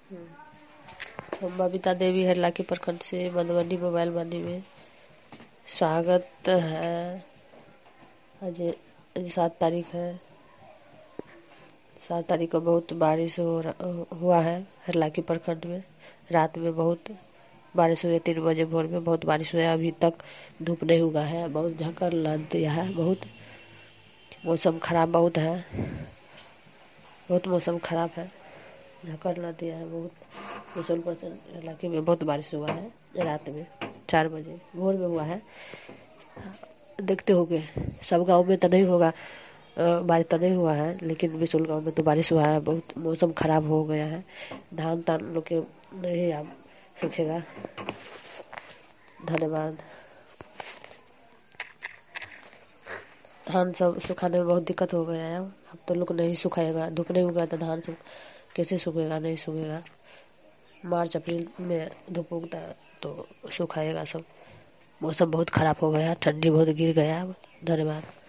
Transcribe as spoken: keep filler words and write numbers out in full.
हम बबीता देवी हरलाखी प्रखंड से मधुबनी मोबाइल मंडी में स्वागत है। आज आज सात तारीख है। सात तारीख को बहुत बारिश हो रहा- हुआ है हरलाखी प्रखंड में। रात में बहुत बारिश हुई है, तीन बजे भोर में बहुत बारिश हुई है। अभी तक धूप नहीं उगा है, बहुत झकड़ लग दिया है। बहुत मौसम खराब बहुत है, बहुत मौसम खराब है, झकड़ लग दिया है बहुत। मुसल परसन इलाके में बहुत बारिश हुआ है। रात में चार बजे भोर में हुआ है। देखते होंगे सब गांव में तो नहीं होगा, अ, बारिश तो नहीं हुआ है, लेकिन बिचुल गांव में तो बारिश हुआ है। बहुत मौसम खराब हो गया है। धान तान लोग के नहीं अब सूखेगा। धन्यवाद। धान सब सुखाने में बहुत दिक्कत हो गया है। अब तो लोग नहीं सुखाएगा, धूप नहीं उगा तो धान सब कैसे सूखेगा? नहीं सूखेगा। मार्च अप्रैल में धूप उगता है तो सुखाएगा सब। मौसम बहुत खराब हो गया, ठंडी बहुत गिर गया। अब धन्यवाद।